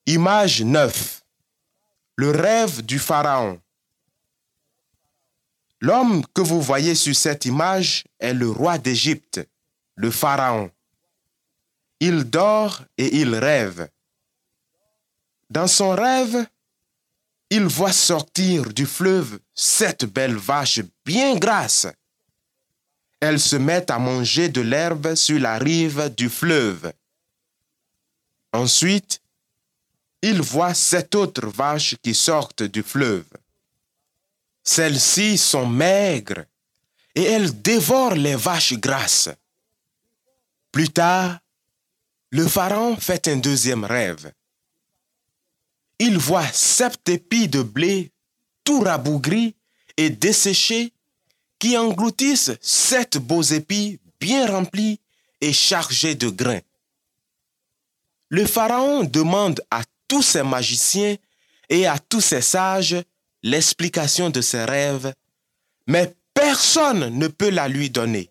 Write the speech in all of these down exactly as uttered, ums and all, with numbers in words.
Image neuf. Le rêve du Pharaon. L'homme que vous voyez sur cette image est le roi d'Égypte, le Pharaon. Il dort et il rêve. Dans son rêve, il voit sortir du fleuve sept belles vaches bien grasses. Elles se mettent à manger de l'herbe sur la rive du fleuve. Ensuite, il voit sept autres vaches qui sortent du fleuve. Celles-ci sont maigres et elles dévorent les vaches grasses. Plus tard, le Pharaon fait un deuxième rêve. Il voit sept épis de blé tout rabougris et desséchés qui engloutissent sept beaux épis bien remplis et chargés de grains. Le Pharaon demande à tous ses magiciens et à tous ses sages l'explication de ses rêves, mais personne ne peut la lui donner.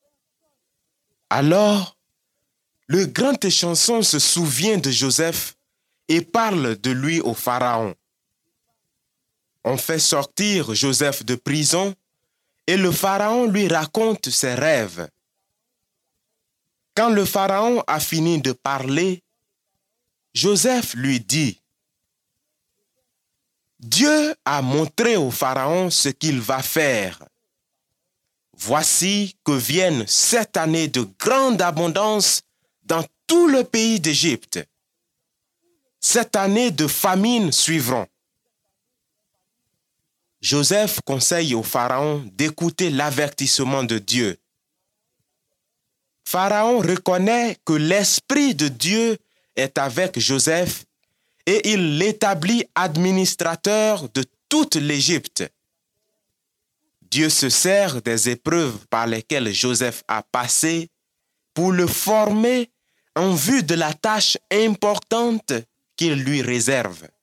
Alors, le grand échanson se souvient de Joseph et parle de lui au Pharaon. On fait sortir Joseph de prison et le Pharaon lui raconte ses rêves. Quand le Pharaon a fini de parler, Joseph lui dit: Dieu a montré au Pharaon ce qu'il va faire. Voici que viennent sept années de grande abondance dans tout le pays d'Égypte. Sept années de famine suivront. Joseph conseille au Pharaon d'écouter l'avertissement de Dieu. Pharaon reconnaît que l'Esprit de Dieu est avec Joseph et il l'établit administrateur de toute l'Égypte. Dieu se sert des épreuves par lesquelles Joseph a passé pour le former en vue de la tâche importante qu'il lui réserve.